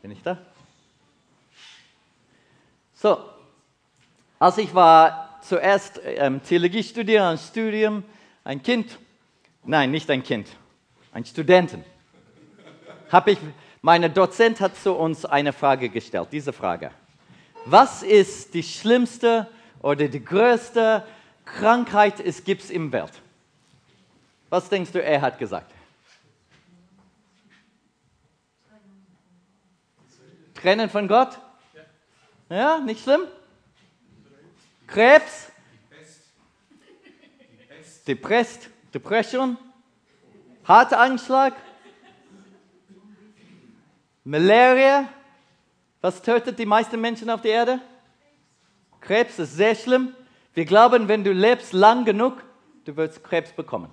Bin ich da? So, als ich war zuerst Theologie studieren, ein Studium, ein Studenten, meine Dozent hat zu uns eine Frage gestellt, diese Frage. Was ist die schlimmste oder die größte Krankheit, es gibt im Welt? Was denkst du, er hat gesagt? Trennen von Gott? Ja, nicht schlimm? Krebs? Depression? Hartanschlag? Malaria? Was tötet die meisten Menschen auf der Erde? Krebs ist sehr schlimm. Wir glauben, wenn du lebst lang genug, du wirst Krebs bekommen.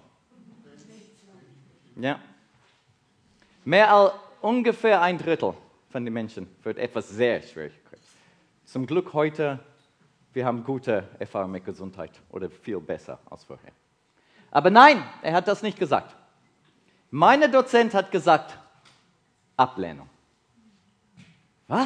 Ja. Mehr als ungefähr 1/3 von den Menschen wird etwas sehr schwierig Krebs. Zum Glück heute, wir haben gute Erfahrungen mit Gesundheit oder viel besser als vorher. Aber nein, er hat das nicht gesagt. Meine Dozent hat gesagt, Ablehnung. Was?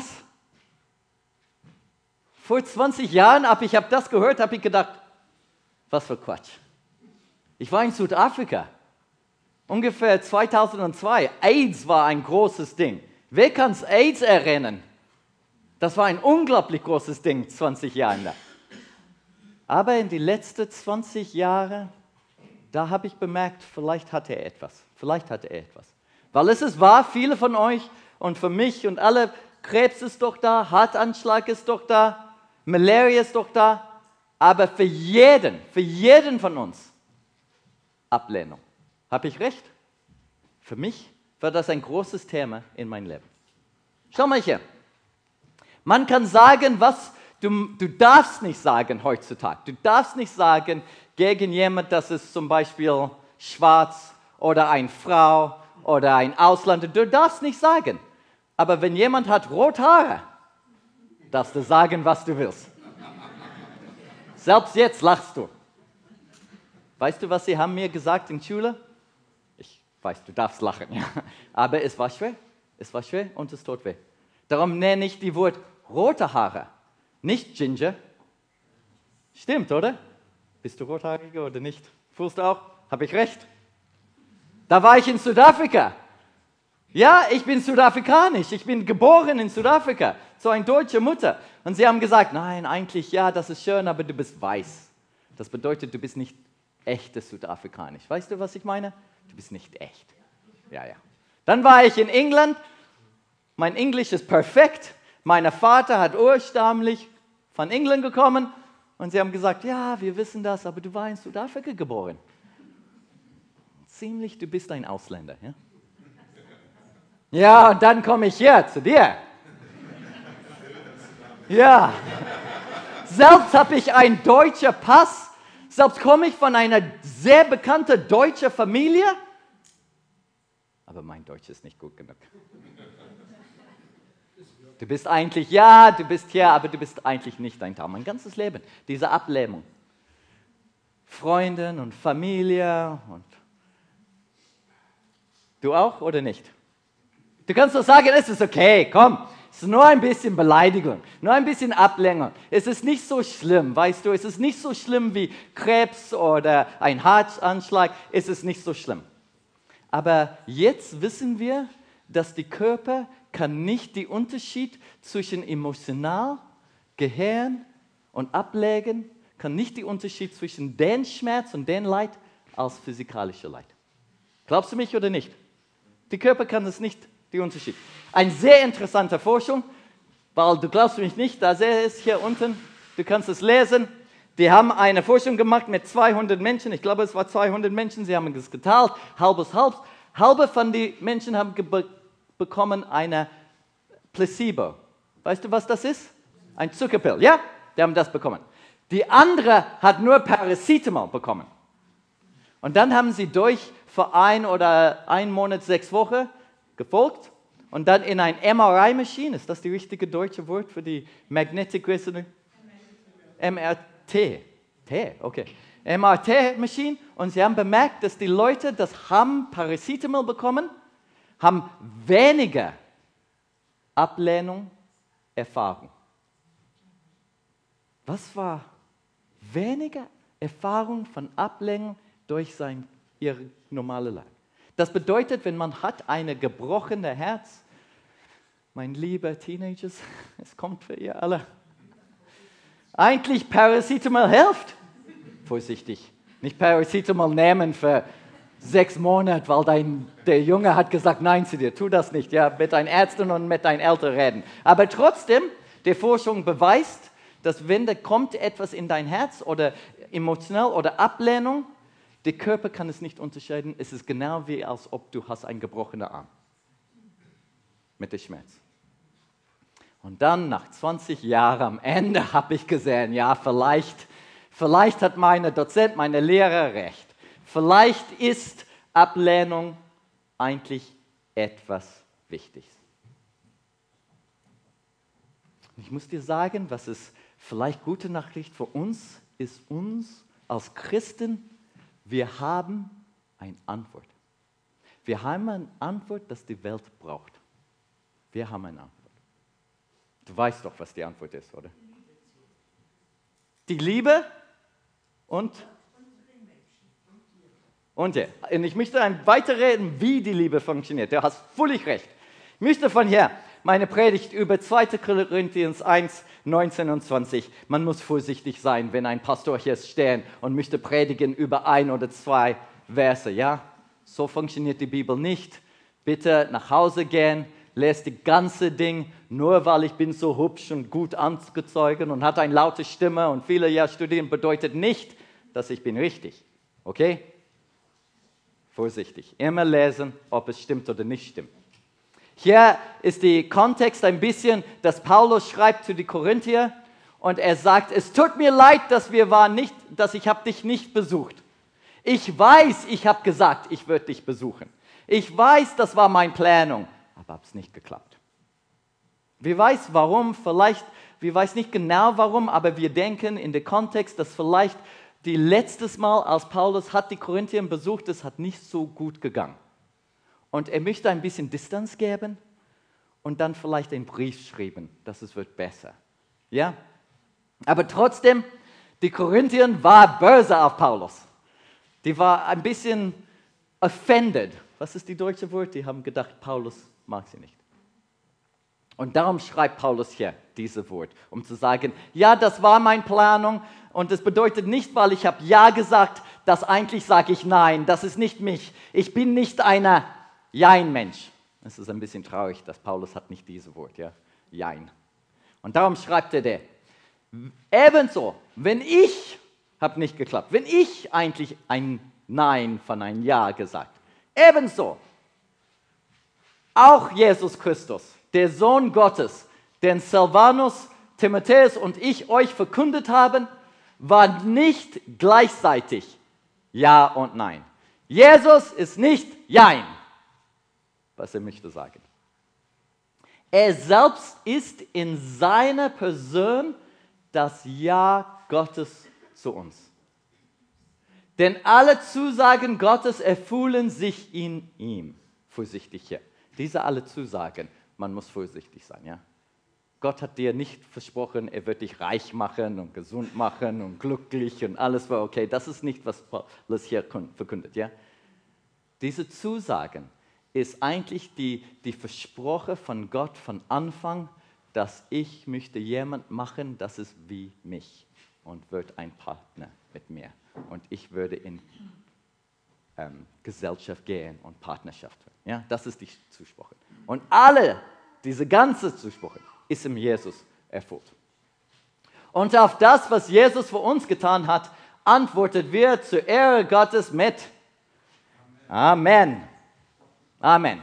Vor 20 Jahren, ich habe das gehört, habe ich gedacht, was für Quatsch. Ich war in Südafrika, ungefähr 2002. AIDS war ein großes Ding. Wer kann es AIDS erinnern? Das war ein unglaublich großes Ding, 20 Jahre lang. Aber in den letzten 20 Jahren, da habe ich bemerkt, vielleicht hatte er etwas. Weil es ist wahr, viele von euch und für mich und alle, Krebs ist doch da, Hartanschlag ist doch da, Malaria ist doch da, aber für jeden von uns Ablehnung. Habe ich recht? Für mich war das ein großes Thema in meinem Leben. Schau mal hier. Man kann sagen, was du darfst nicht sagen heutzutage. Du darfst nicht sagen gegen jemanden, das ist zum Beispiel schwarz oder eine Frau oder ein Ausländer. Du darfst nicht sagen. Aber wenn jemand hat rote Haare, darfst du sagen, was du willst. Selbst jetzt lachst du. Weißt du, was sie haben mir gesagt in Schule? Ich weiß, du darfst lachen, ja. Aber es war schwer und es tut weh. Darum nenne ich die Wort rote Haare, nicht Ginger. Stimmt, oder? Bist du rothaarig oder nicht? Fühlst du auch? Habe ich recht? Da war ich in Südafrika. Ja, ich bin Südafrikanisch. Ich bin geboren in Südafrika, zu einer deutschen Mutter. Und sie haben gesagt, nein, eigentlich ja, das ist schön, aber du bist weiß. Das bedeutet, du bist nicht echtes Südafrikanisch. Weißt du, was ich meine? Du bist nicht echt. Ja. Dann war ich in England. Mein Englisch ist perfekt. Mein Vater hat ursprünglich von England gekommen. Und sie haben gesagt, ja, wir wissen das, aber du warst in Südafrika geboren. Ziemlich, du bist ein Ausländer. Ja, ja, und dann komme ich hier zu dir. Ja. Selbst habe ich einen deutschen Pass. Selbst komme ich von einer sehr bekannten deutschen Familie. Aber mein Deutsch ist nicht gut genug. Du bist eigentlich, ja, du bist hier, aber du bist eigentlich nicht ein Teil. Mein ganzes Leben, diese Ablehnung. Freunde und Familie. Und du auch oder nicht? Du kannst doch sagen, es ist okay, komm. Es ist nur ein bisschen Beleidigung, nur ein bisschen Ablenkung. Es ist nicht so schlimm, weißt du. Es ist nicht so schlimm wie Krebs oder ein Hartanschlag. Es ist nicht so schlimm. Aber jetzt wissen wir, dass der Körper kann nicht den Unterschied zwischen emotional, Gehirn und Ablegen, kann nicht den Unterschied zwischen den Schmerz und den Leid als physikalischer Leid. Glaubst du mich oder nicht? Der Körper kann es nicht, den Unterschied. Eine sehr interessante Forschung, weil du glaubst mich nicht, da sehe ich es hier unten, du kannst es lesen. Die haben eine Forschung gemacht mit 200 Menschen, ich glaube es war 200 Menschen, sie haben es geteilt, halbes. Halbe von den Menschen haben bekommen eine Placebo. Weißt du, was das ist? Ein Zuckerpill, ja? Die haben das bekommen. Die andere hat nur Paracetamol bekommen. Und dann haben sie für 1 Monat, 6 Wochen gefolgt und dann in ein MRI-Maschine, ist das die richtige deutsche Wort für die Magnetic Resonance? MRT, okay. MRT-Maschine und sie haben bemerkt, dass die Leute, das haben Paracetamol bekommen, haben weniger Ablehnung, Erfahrung. Was war weniger Erfahrung von Ablehnung durch ihr normales Leben? Das bedeutet, wenn man hat ein gebrochenes Herz, mein lieber Teenagers, es kommt für ihr alle. Eigentlich Paracetamol hilft. Vorsichtig. Nicht Paracetamol nehmen für 6 Monate, weil der Junge hat gesagt, nein zu dir, tu das nicht. Ja, mit deinen Ärzten und mit deinen Eltern reden. Aber trotzdem, die Forschung beweist, dass wenn da kommt etwas in dein Herz oder emotional oder Ablehnung, der Körper kann es nicht unterscheiden. Es ist genau wie, als ob du hast einen gebrochenen Arm. Mit dem Schmerz. Und dann, nach 20 Jahren am Ende, habe ich gesehen, ja, vielleicht hat meine Dozent, meine Lehrer recht. Vielleicht ist Ablehnung eigentlich etwas Wichtiges. Ich muss dir sagen, was ist vielleicht gute Nachricht für uns, ist uns als Christen, wir haben eine Antwort. Wir haben eine Antwort, das die Welt braucht. Wir haben eine Antwort. Du weißt doch, was die Antwort ist, oder? Die Liebe und ja. Und ich möchte weiterreden, wie die Liebe funktioniert. Du hast völlig recht. Ich möchte von hier meine Predigt über 2. Korinther 1, 19 und 20. Man muss vorsichtig sein, wenn ein Pastor hier steht und möchte predigen über 1 oder 2 Verse. Ja? So funktioniert die Bibel nicht. Bitte nach Hause gehen, lest die ganze Ding, nur weil ich bin so hübsch und gut angezogen und hat eine laute Stimme und viele Jahre studieren, bedeutet nicht, dass ich bin richtig. Okay? Vorsichtig. Immer lesen, ob es stimmt oder nicht stimmt. Hier ist der Kontext ein bisschen, dass Paulus schreibt zu den Korinther und er sagt, es tut mir leid, dass ich habe dich nicht besucht. Ich weiß, ich habe gesagt, ich würde dich besuchen. Ich weiß, das war meine Planung, aber habe es nicht geklappt. Wir weiß warum, wir weiß nicht genau warum, aber wir denken in dem Kontext, dass vielleicht die letztes Mal, als Paulus hat die Korinther besucht, es hat nicht so gut gegangen. Und er möchte ein bisschen Distanz geben und dann vielleicht einen Brief schreiben, dass es wird besser. Ja? Aber trotzdem, die Korinther war böse auf Paulus. Die war ein bisschen offended. Was ist die deutsche Wort? Die haben gedacht, Paulus mag sie nicht. Und darum schreibt Paulus hier dieses Wort, um zu sagen, ja, das war meine Planung und das bedeutet nicht, weil ich habe Ja gesagt, dass eigentlich sage ich Nein, das ist nicht mich. Ich bin nicht einer Jein-Mensch. Es ist ein bisschen traurig, dass Paulus hat nicht dieses Wort, ja, Jein. Und darum schreibt er ebenso, wenn ich, habe nicht geklappt, wenn ich eigentlich ein Nein von einem Ja gesagt, ebenso, auch Jesus Christus, der Sohn Gottes, den Silvanus, Timotheus und ich euch verkündet haben, war nicht gleichzeitig Ja und Nein. Jesus ist nicht Jein, was er möchte sagen. Er selbst ist in seiner Person das Ja Gottes zu uns. Denn alle Zusagen Gottes erfüllen sich in ihm. Vorsichtig hier. Diese alle Zusagen, man muss vorsichtig sein, ja. Gott hat dir nicht versprochen, er wird dich reich machen und gesund machen und glücklich und alles war okay. Das ist nicht, was Paulus hier verkündet, ja. Diese Zusagen ist eigentlich die Versprochen von Gott von Anfang, dass ich möchte jemand machen, das ist wie mich und wird ein Partner mit mir. Und ich würde in Gesellschaft gehen und Partnerschaft. Ja, das ist die Zuspruch. Und diese ganze Zuspruch ist in Jesus erfüllt. Und auf das, was Jesus für uns getan hat, antwortet wir zur Ehre Gottes mit Amen. Amen.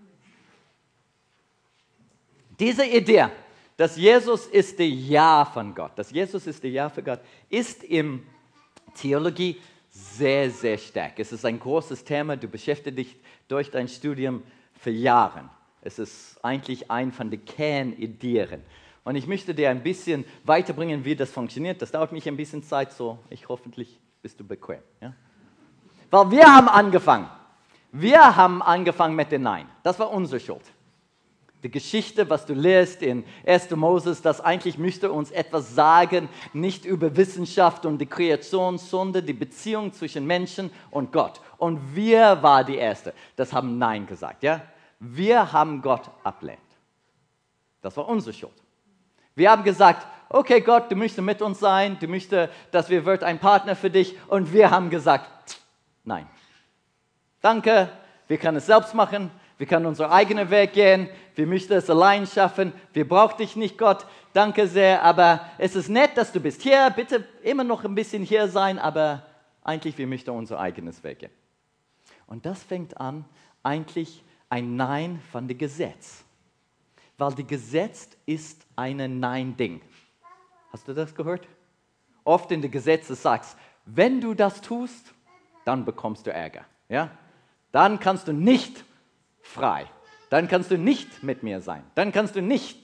Diese Idee, dass Jesus ist der Ja von Gott, dass Jesus ist der Ja für Gott, ist in Theologie sehr, sehr stark. Es ist ein großes Thema, du beschäftigst dich durch dein Studium für Jahre. Es ist eigentlich ein von den Kernideen. Und ich möchte dir ein bisschen weiterbringen, wie das funktioniert. Das dauert mich ein bisschen Zeit, so hoffentlich bist du bequem. Ja? Weil wir haben angefangen. Wir haben angefangen mit dem Nein. Das war unsere Schuld. Die Geschichte, was du liest in 1. Moses, das eigentlich müsste uns etwas sagen, nicht über Wissenschaft und die Kreation, sondern die Beziehung zwischen Menschen und Gott. Und wir waren die Erste, das haben Nein gesagt. Ja? Wir haben Gott ablehnt. Das war unsere Schuld. Wir haben gesagt, okay Gott, du möchtest mit uns sein, du möchtest, dass wir wird ein Partner für dich. Und wir haben gesagt, nein. Danke, wir können es selbst machen, wir können unseren eigenen Weg gehen, wir möchten es allein schaffen, wir brauchen dich nicht, Gott, danke sehr, aber es ist nett, dass du bist hier, bitte immer noch ein bisschen hier sein, aber eigentlich wir möchten unser eigenes Weg gehen. Und das fängt an, eigentlich ein Nein von dem Gesetz, weil das Gesetz ist ein Nein-Ding. Hast du das gehört? Oft in den Gesetzen sagst, wenn du das tust, dann bekommst du Ärger. Ja? Dann kannst du nicht frei. Dann kannst du nicht mit mir sein. Dann kannst du nicht.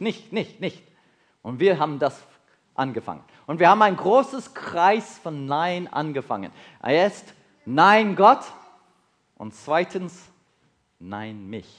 Und wir haben das angefangen. Und wir haben ein großes Kreis von Nein angefangen. Erst Nein Gott und zweitens Nein mich.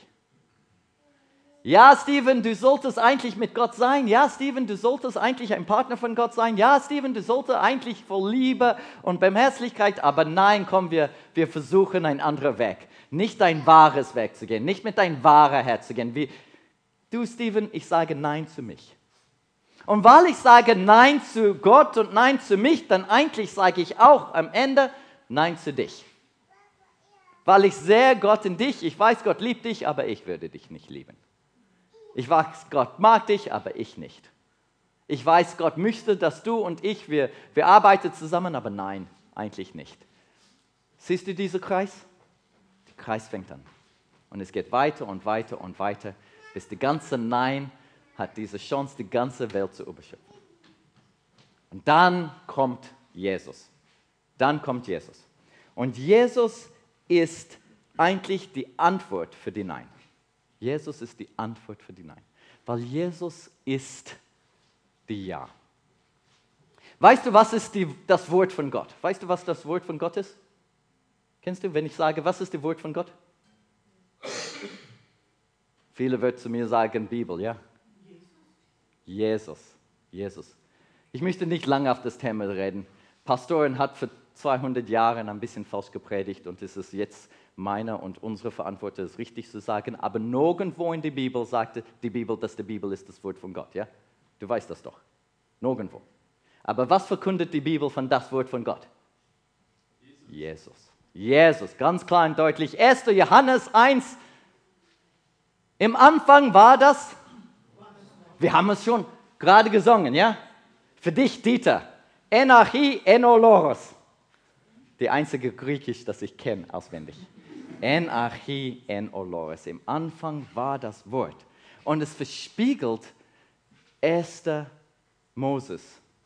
Ja, Steven, du solltest eigentlich mit Gott sein. Ja, Steven, du solltest eigentlich ein Partner von Gott sein. Ja, Steven, du solltest eigentlich voll Liebe und Barmherzigkeit. Aber nein, komm, wir versuchen einen anderen Weg. Nicht dein wahres Weg zu gehen, nicht mit deinem wahren Herz zu gehen. Du, Steven, ich sage Nein zu mich. Und weil ich sage Nein zu Gott und Nein zu mich, dann eigentlich sage ich auch am Ende Nein zu dich. Weil ich sehe Gott in dich, ich weiß, Gott liebt dich, aber ich würde dich nicht lieben. Ich weiß, Gott mag dich, aber ich nicht. Ich weiß, Gott möchte, dass du und ich, wir arbeiten zusammen, aber nein, eigentlich nicht. Siehst du diesen Kreis? Der Kreis fängt an. Und es geht weiter und weiter und weiter, bis die ganze Nein hat diese Chance, die ganze Welt zu überschöpfen. Und dann kommt Jesus. Und Jesus ist eigentlich die Antwort für die Nein. Jesus ist die Antwort für die Nein. Weil Jesus ist die Ja. Weißt du, was ist das Wort von Gott? Weißt du, was das Wort von Gott ist? Kennst du, wenn ich sage, was ist das Wort von Gott? Viele würden zu mir sagen, Bibel, ja? Jesus. Ich möchte nicht lange auf das Thema reden. Pastorin hat für 200 Jahren ein bisschen falsch gepredigt und es ist jetzt meine und unsere Verantwortung, es richtig zu sagen. Aber nirgendwo in der Bibel sagte die Bibel, dass die Bibel ist das Wort von Gott. Ja? Du weißt das doch. Nirgendwo. Aber was verkündet die Bibel von das Wort von Gott? Jesus, ganz klar und deutlich. 1. Johannes 1. Im Anfang war das, wir haben es schon gerade gesungen, ja? Für dich, Dieter. Enarchi enoloros. Die einzige Griechisch, das ich kenne, auswendig. Enarchi enoloros. Im Anfang war das Wort. Und es verspiegelt 1. Moses.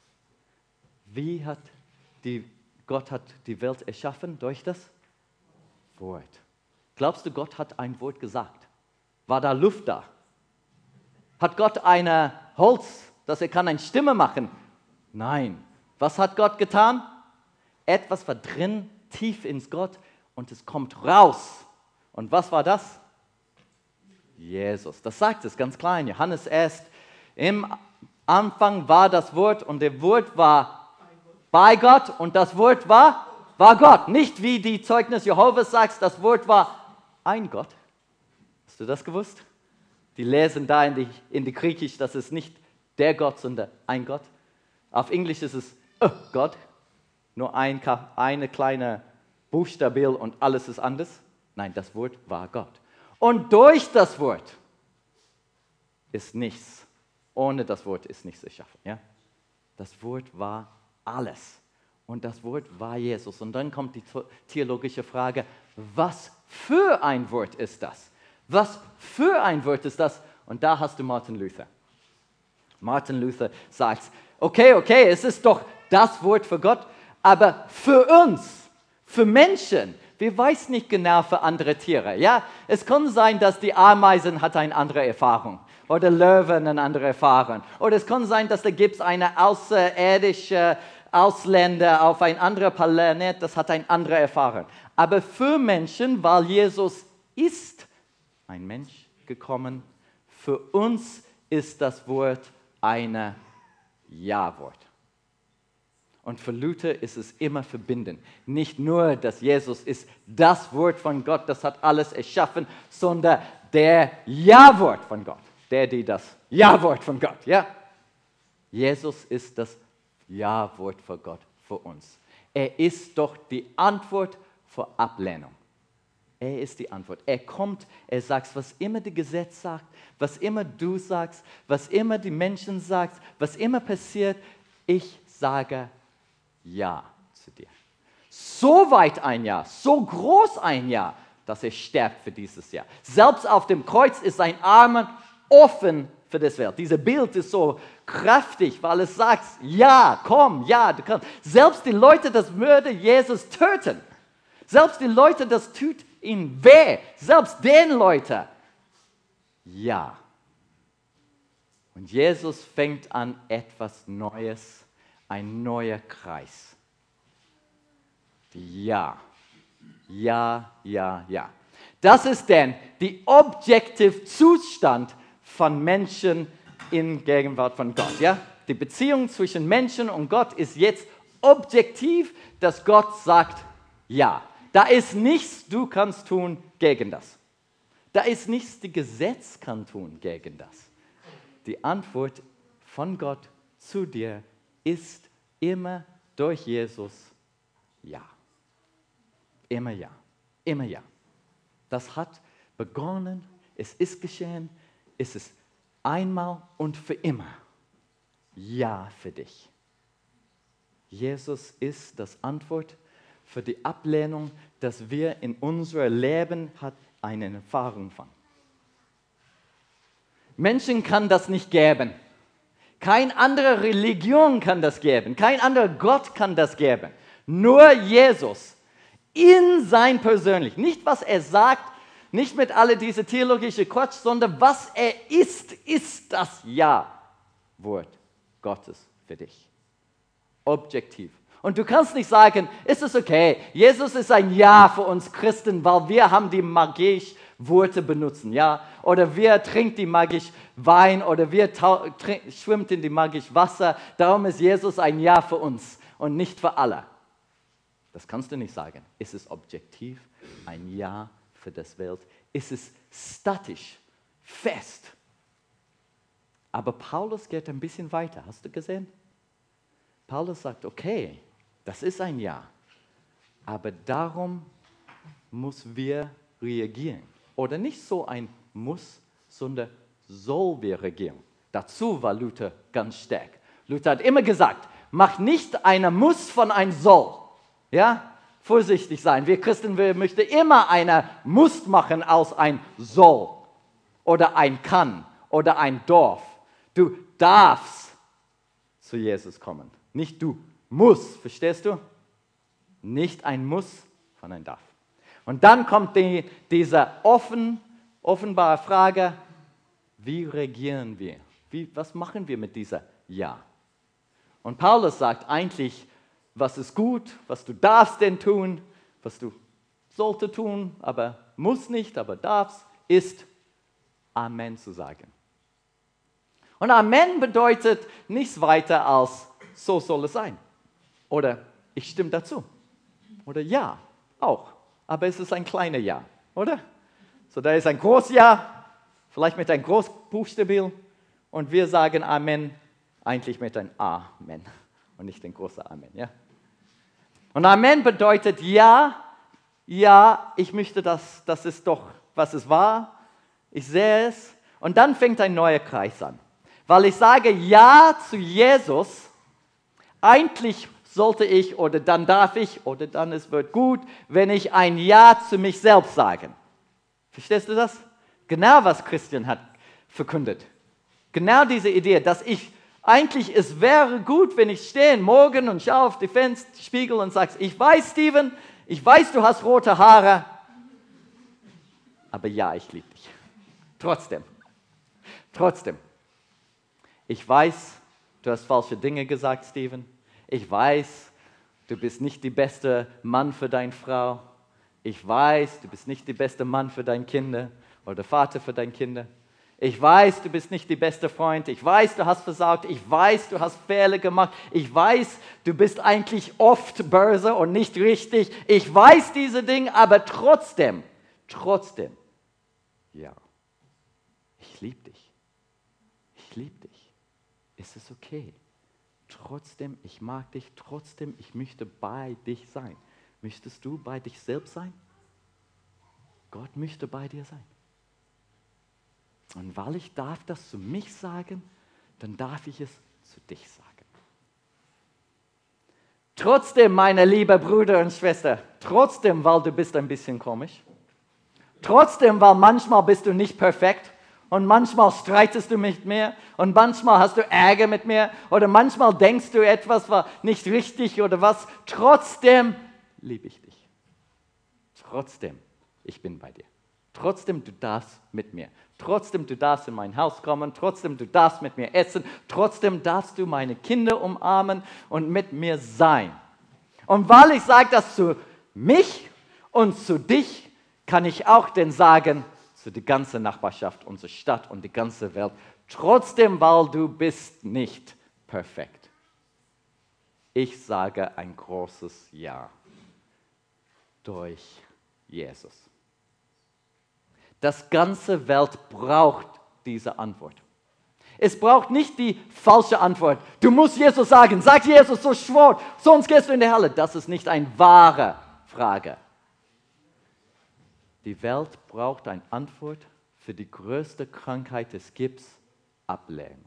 Gott hat die Welt erschaffen durch das Wort. Glaubst du, Gott hat ein Wort gesagt? War da Luft da? Hat Gott ein Holz, dass er kann eine Stimme machen? Nein. Was hat Gott getan? Etwas war drin, tief ins Gott und es kommt raus. Und was war das? Jesus. Das sagt es ganz klar in Johannes 1. Im Anfang war das Wort und der Wort war bei Gott und das Wort war Gott. Nicht wie die Zeugnis Jehovas sagt, das Wort war ein Gott. Hast du das gewusst? Die lesen da in die Griechisch, das ist nicht der Gott, sondern ein Gott. Auf Englisch ist es Gott. Nur eine kleine Buchstabe und alles ist anders. Nein, das Wort war Gott. Und durch das Wort ist nichts. Ohne das Wort ist nichts erschaffen. Ja? Das Wort war alles. Und das Wort war Jesus. Und dann kommt die theologische Frage, was für ein Wort ist das? Was für ein Wort ist das? Und da hast du Martin Luther. Martin Luther sagt, okay, es ist doch das Wort für Gott, aber für uns, für Menschen, wir wissen nicht genau für andere Tiere. Ja? Es kann sein, dass die Ameisen hat eine andere Erfahrung oder Löwen eine andere Erfahrung. Oder es kann sein, dass da gibt es eine außerirdische Ausländer auf ein anderer Planet, das hat eine andere Erfahrung. Aber für Menschen, weil Jesus ist ein Mensch gekommen, Für uns ist das Wort ein Ja-Wort. Und für Luther ist es immer verbindend. Nicht nur, dass Jesus ist das Wort von Gott, das hat alles erschaffen, sondern der Ja-Wort von Gott. Die das Ja-Wort von Gott, ja? Jesus ist das Ja-Wort für Gott, für uns. Er ist doch die Antwort für Ablehnung. Er ist die Antwort. Er kommt, er sagt, was immer das Gesetz sagt, was immer du sagst, was immer die Menschen sagen, was immer passiert, ich sage Ja zu dir. So weit ein Ja, so groß ein Ja, dass er stirbt für dieses Ja. Selbst auf dem Kreuz ist sein Arm offen für das Welt. Dieses Bild ist so kräftig, weil es sagt, ja, komm, ja, du kannst. Selbst die Leute, das würde Jesus töten. Selbst die Leute, das tut ihnen weh. Selbst den Leuten, ja. Und Jesus fängt an etwas Neues, ein neuer Kreis. Ja, ja, ja, ja. Das ist denn der objektive Zustand von Menschen in Gegenwart von Gott. Ja? Die Beziehung zwischen Menschen und Gott ist jetzt objektiv, dass Gott sagt, ja. Da ist nichts, du kannst tun gegen das. Da ist nichts, das Gesetz kann tun gegen das. Die Antwort von Gott zu dir ist immer durch Jesus ja. Immer ja. Immer ja. Das hat begonnen, es ist geschehen, es ist einmal und für immer. Ja für dich. Jesus ist das Antwort für die Ablehnung, dass wir in unserem Leben hat eine Erfahrung von. Menschen kann das nicht geben. Keine andere Religion kann das geben. Kein anderer Gott kann das geben. Nur Jesus in sein persönlich. Nicht, was er sagt, nicht mit all diese theologischen Quatsch, sondern was er ist das Ja-Wort Gottes für dich. Objektiv. Und du kannst nicht sagen, ist es okay, Jesus ist ein Ja für uns Christen, weil wir haben die magischen Worte benutzen, ja? Oder wir trinken die magisch Wein oder wir schwimmen in die magisch Wasser. Darum ist Jesus ein Ja für uns und nicht für alle. Das kannst du nicht sagen. Ist es objektiv ein Ja für das Welt? Ist es statisch, fest? Aber Paulus geht ein bisschen weiter. Hast du gesehen? Paulus sagt, okay, das ist ein Ja. Aber darum müssen wir reagieren. Oder nicht so ein Muss, sondern soll wir reagieren. Dazu war Luther ganz stark. Luther hat immer gesagt, mach nicht ein Muss von ein Soll. Ja? Vorsichtig sein. Wir Christen, wir möchten immer eine Muss machen aus ein Soll. Oder ein Kann. Oder ein Dorf. Du darfst zu Jesus kommen. Nicht du musst. Verstehst du? Nicht ein Muss, sondern ein Darf. Und dann kommt diese offenbare Frage, wie reagieren wir? Was machen wir mit dieser Ja? Und Paulus sagt eigentlich, was ist gut, was du darfst denn tun, was du solltest tun, aber musst nicht, aber darfst, ist Amen zu sagen. Und Amen bedeutet nichts weiter als, so soll es sein. Oder ich stimme dazu. Oder ja, auch. Aber es ist ein kleiner Ja, oder? So, da ist ein großes Ja, vielleicht mit einem Großbuchstaben. Und wir sagen Amen eigentlich mit einem Amen. Und nicht ein großer Amen, ja? Und Amen bedeutet ja, ja, ich möchte das ist doch, was es war. Ich sehe es. Und dann fängt ein neuer Kreis an. Weil ich sage Ja zu Jesus, eigentlich sollte ich oder dann darf ich oder dann es wird gut, wenn ich ein Ja zu mich selbst sage. Verstehst du das? Genau was Christian hat verkündet. Genau diese Idee, dass ich eigentlich, es wäre gut, wenn ich stehe morgen und schaue auf die Spiegel und sage, ich weiß, Steven, ich weiß, du hast rote Haare, aber ja, ich liebe dich. Trotzdem. Ich weiß, du hast falsche Dinge gesagt, Steven. Ich weiß, du bist nicht der beste Mann für deine Frau. Ich weiß, du bist nicht der beste Mann für deine Kinder oder Vater für deine Kinder. Ich weiß, du bist nicht die beste Freund. Ich weiß, du hast versagt. Ich weiß, du hast Fehler gemacht. Ich weiß, du bist eigentlich oft böse und nicht richtig. Ich weiß diese Dinge, aber trotzdem, ja, ich liebe dich. Ich liebe dich. Es ist okay. Trotzdem, ich mag dich. Trotzdem, ich möchte bei dich sein. Möchtest du bei dich selbst sein? Gott möchte bei dir sein. Und weil ich darf das zu mich sagen, dann darf ich es zu dich sagen. Trotzdem, meine liebe Brüder und Schwester, trotzdem, weil du bist ein bisschen komisch, trotzdem, weil manchmal bist du nicht perfekt und manchmal streitest du mit mir und manchmal hast du Ärger mit mir oder manchmal denkst du etwas war nicht richtig oder was, trotzdem liebe ich dich. Trotzdem, ich bin bei dir. Trotzdem, du darfst mit mir. Trotzdem, du darfst in mein Haus kommen. Trotzdem, du darfst mit mir essen. Trotzdem darfst du meine Kinder umarmen und mit mir sein. Und weil ich sage das zu mich und zu dich, kann ich auch denn sagen, zu der ganzen Nachbarschaft, unsere Stadt und die ganze Welt. Trotzdem, weil du bist nicht perfekt. Ich sage ein großes Ja durch Jesus. Das ganze Welt braucht diese Antwort. Es braucht nicht die falsche Antwort. Du musst Jesus sagen, sag Jesus, so schwor, sonst gehst du in die Hölle. Das ist nicht eine wahre Frage. Die Welt braucht eine Antwort für die größte Krankheit des Gips, Ablehnung.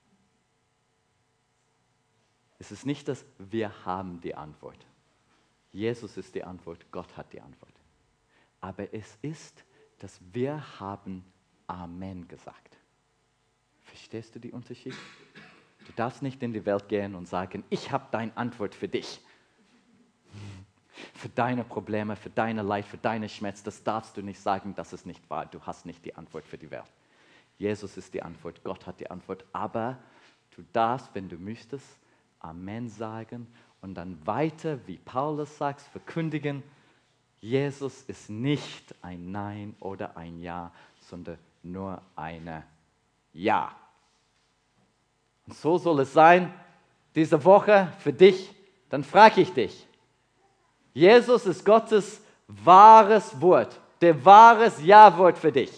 Es ist nicht, dass wir haben die Antwort. Jesus ist die Antwort, Gott hat die Antwort. Aber es ist, dass wir haben Amen gesagt. Verstehst du den Unterschied? Du darfst nicht in die Welt gehen und sagen, ich habe deine Antwort für dich. Für deine Probleme, für deine Leid, für deine Schmerz. Das darfst du nicht sagen, das ist nicht wahr. Du hast nicht die Antwort für die Welt. Jesus ist die Antwort, Gott hat die Antwort. Aber du darfst, wenn du möchtest, Amen sagen und dann weiter, wie Paulus sagt, verkündigen, Jesus ist nicht ein Nein oder ein Ja, sondern nur ein Ja. Und so soll es sein, diese Woche für dich. Dann frage ich dich, Jesus ist Gottes wahres Wort, der wahres Ja-Wort für dich.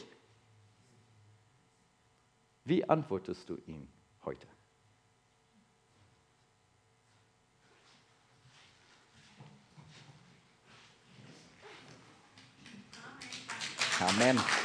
Wie antwortest du ihm heute? Amen.